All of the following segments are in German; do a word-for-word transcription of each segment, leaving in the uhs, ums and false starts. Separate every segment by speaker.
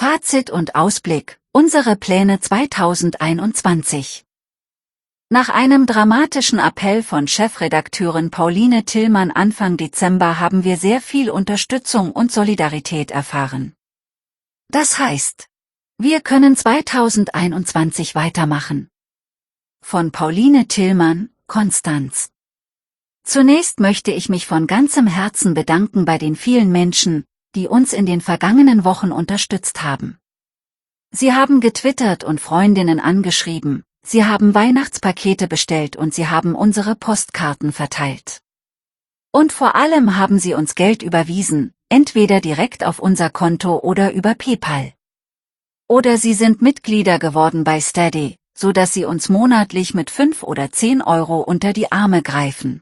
Speaker 1: Fazit und Ausblick, unsere Pläne zweitausendeinundzwanzig. Nach einem dramatischen Appell von Chefredakteurin Pauline Tillmann Anfang Dezember haben wir sehr viel Unterstützung und Solidarität erfahren. Das heißt, wir können zweitausendeinundzwanzig weitermachen. Von Pauline Tillmann, Konstanz. Zunächst möchte ich mich von ganzem Herzen bedanken bei den vielen Menschen, die uns in den vergangenen Wochen unterstützt haben. Sie haben getwittert und Freundinnen angeschrieben, sie haben Weihnachtspakete bestellt und sie haben unsere Postkarten verteilt. Und vor allem haben sie uns Geld überwiesen, entweder direkt auf unser Konto oder über PayPal. Oder sie sind Mitglieder geworden bei Steady, so dass sie uns monatlich mit fünf oder zehn Euro unter die Arme greifen.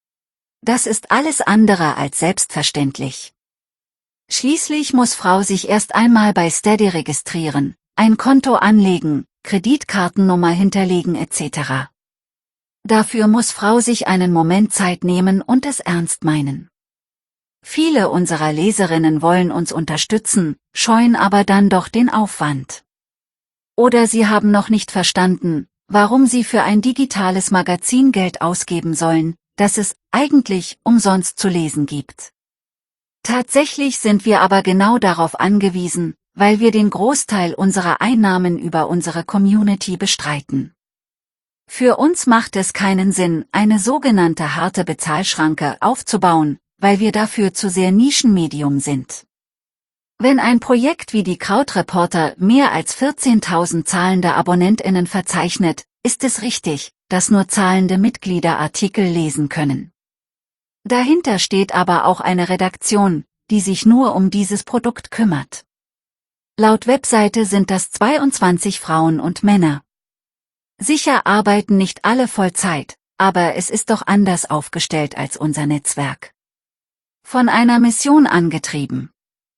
Speaker 1: Das ist alles andere als selbstverständlich. Schließlich muss Frau sich erst einmal bei Steady registrieren, ein Konto anlegen, Kreditkartennummer hinterlegen et cetera. Dafür muss Frau sich einen Moment Zeit nehmen und es ernst meinen. Viele unserer Leserinnen wollen uns unterstützen, scheuen aber dann doch den Aufwand. Oder sie haben noch nicht verstanden, warum sie für ein digitales Magazin Geld ausgeben sollen, das es eigentlich umsonst zu lesen gibt. Tatsächlich sind wir aber genau darauf angewiesen, weil wir den Großteil unserer Einnahmen über unsere Community bestreiten. Für uns macht es keinen Sinn, eine sogenannte harte Bezahlschranke aufzubauen, weil wir dafür zu sehr Nischenmedium sind. Wenn ein Projekt wie die Krautreporter mehr als vierzehntausend zahlende AbonnentInnen verzeichnet, ist es richtig, dass nur zahlende Mitglieder Artikel lesen können. Dahinter steht aber auch eine Redaktion, die sich nur um dieses Produkt kümmert. Laut Webseite sind das zweiundzwanzig Frauen und Männer. Sicher arbeiten nicht alle Vollzeit, aber es ist doch anders aufgestellt als unser Netzwerk. Von einer Mission angetrieben.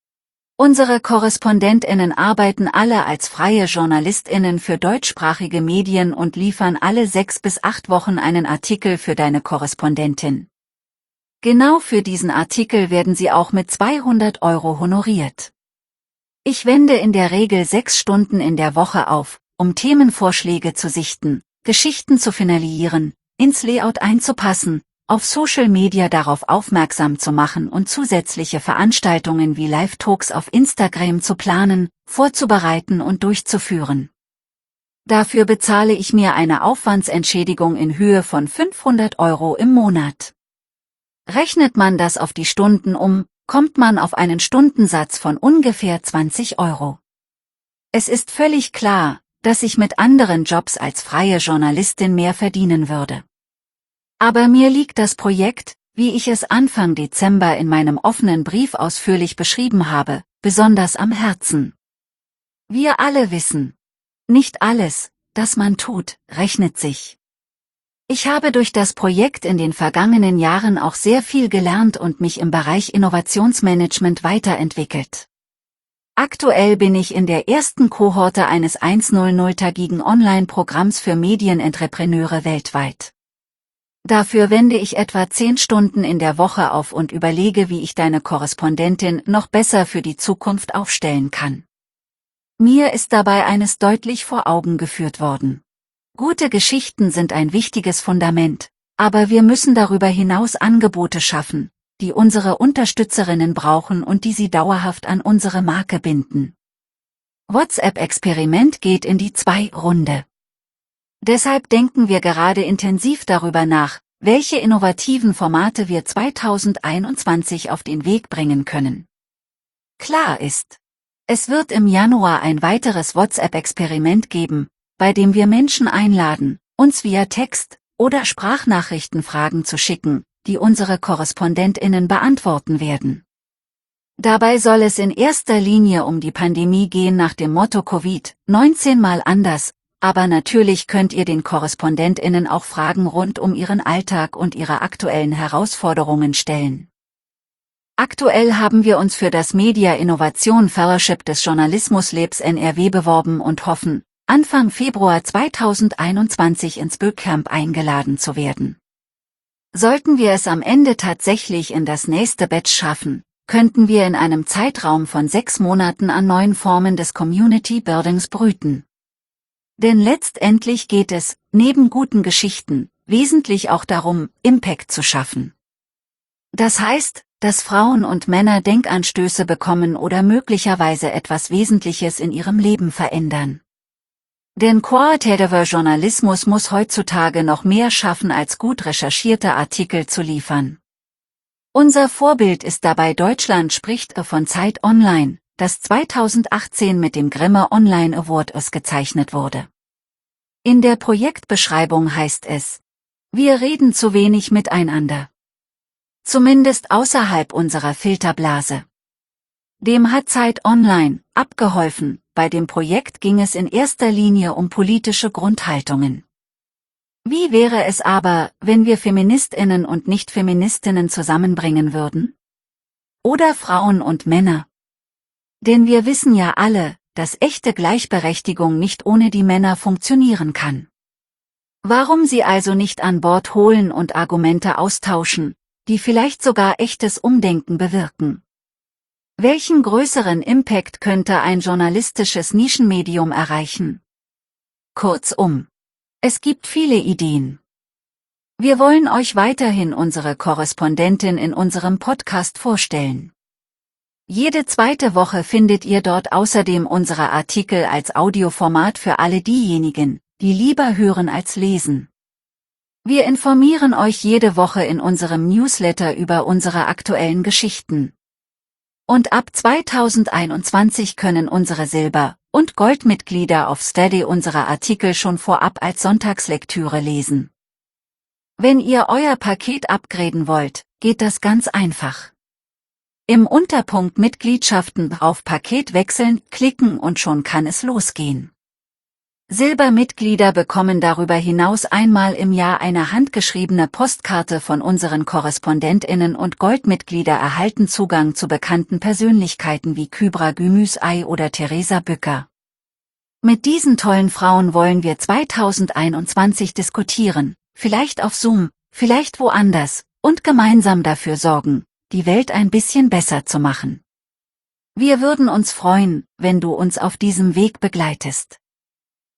Speaker 1: Unsere KorrespondentInnen arbeiten alle als freie JournalistInnen für deutschsprachige Medien und liefern alle sechs bis acht Wochen einen Artikel für deine Korrespondentin. Genau für diesen Artikel werden sie auch mit zweihundert Euro honoriert. Ich wende in der Regel sechs Stunden in der Woche auf, um Themenvorschläge zu sichten, Geschichten zu finalisieren, ins Layout einzupassen, auf Social Media darauf aufmerksam zu machen und zusätzliche Veranstaltungen wie Live-Talks auf Instagram zu planen, vorzubereiten und durchzuführen. Dafür bezahle ich mir eine Aufwandsentschädigung in Höhe von fünfhundert Euro im Monat. Rechnet man das auf die Stunden um, kommt man auf einen Stundensatz von ungefähr zwanzig Euro. Es ist völlig klar, dass ich mit anderen Jobs als freie Journalistin mehr verdienen würde. Aber mir liegt das Projekt, wie ich es Anfang Dezember in meinem offenen Brief ausführlich beschrieben habe, besonders am Herzen. Wir alle wissen, nicht alles, das man tut, rechnet sich. Ich habe durch das Projekt in den vergangenen Jahren auch sehr viel gelernt und mich im Bereich Innovationsmanagement weiterentwickelt. Aktuell bin ich in der ersten Kohorte eines hunderttägigen Online-Programms für Medienentrepreneure weltweit. Dafür wende ich etwa zehn Stunden in der Woche auf und überlege, wie ich deine Korrespondentin noch besser für die Zukunft aufstellen kann. Mir ist dabei eines deutlich vor Augen geführt worden. Gute Geschichten sind ein wichtiges Fundament, aber wir müssen darüber hinaus Angebote schaffen, die unsere Unterstützerinnen brauchen und die sie dauerhaft an unsere Marke binden. WhatsApp-Experiment geht in die zwei Runde. Deshalb denken wir gerade intensiv darüber nach, welche innovativen Formate wir zweitausendeinundzwanzig auf den Weg bringen können. Klar ist, es wird im Januar ein weiteres WhatsApp-Experiment geben, bei dem wir Menschen einladen, uns via Text oder Sprachnachrichten Fragen zu schicken, die unsere KorrespondentInnen beantworten werden. Dabei soll es in erster Linie um die Pandemie gehen nach dem Motto Covid neunzehn mal anders, aber natürlich könnt ihr den KorrespondentInnen auch Fragen rund um ihren Alltag und ihre aktuellen Herausforderungen stellen. Aktuell haben wir uns für das Media Innovation Fellowship des Journalismuslabs N R W beworben und hoffen, Anfang Februar zweitausendeinundzwanzig ins Bootcamp eingeladen zu werden. Sollten wir es am Ende tatsächlich in das nächste Batch schaffen, könnten wir in einem Zeitraum von sechs Monaten an neuen Formen des Community Buildings brüten. Denn letztendlich geht es, neben guten Geschichten, wesentlich auch darum, Impact zu schaffen. Das heißt, dass Frauen und Männer Denkanstöße bekommen oder möglicherweise etwas Wesentliches in ihrem Leben verändern. Denn qualitativer Journalismus muss heutzutage noch mehr schaffen, als gut recherchierte Artikel zu liefern. Unser Vorbild ist dabei Deutschland spricht von Zeit Online, das zweitausendachtzehn mit dem Grimme Online Award ausgezeichnet wurde. In der Projektbeschreibung heißt es: Wir reden zu wenig miteinander. Zumindest außerhalb unserer Filterblase. Dem hat Zeit Online abgeholfen. Bei dem Projekt ging es in erster Linie um politische Grundhaltungen. Wie wäre es aber, wenn wir Feministinnen und Nicht-Feministinnen zusammenbringen würden? Oder Frauen und Männer? Denn wir wissen ja alle, dass echte Gleichberechtigung nicht ohne die Männer funktionieren kann. Warum sie also nicht an Bord holen und Argumente austauschen, die vielleicht sogar echtes Umdenken bewirken? Welchen größeren Impact könnte ein journalistisches Nischenmedium erreichen? Kurzum, es gibt viele Ideen. Wir wollen euch weiterhin unsere Korrespondentin in unserem Podcast vorstellen. Jede zweite Woche findet ihr dort außerdem unsere Artikel als Audioformat für alle diejenigen, die lieber hören als lesen. Wir informieren euch jede Woche in unserem Newsletter über unsere aktuellen Geschichten. Und ab zweitausendeinundzwanzig können unsere Silber- und Goldmitglieder auf Steady unsere Artikel schon vorab als Sonntagslektüre lesen. Wenn ihr euer Paket upgraden wollt, geht das ganz einfach. Im Unterpunkt Mitgliedschaften auf Paket wechseln klicken und schon kann es losgehen. Silbermitglieder bekommen darüber hinaus einmal im Jahr eine handgeschriebene Postkarte von unseren KorrespondentInnen und Goldmitglieder erhalten Zugang zu bekannten Persönlichkeiten wie Kybra Gümüşay oder Theresa Bücker. Mit diesen tollen Frauen wollen wir zweitausendeinundzwanzig diskutieren, vielleicht auf Zoom, vielleicht woanders, und gemeinsam dafür sorgen, die Welt ein bisschen besser zu machen. Wir würden uns freuen, wenn du uns auf diesem Weg begleitest.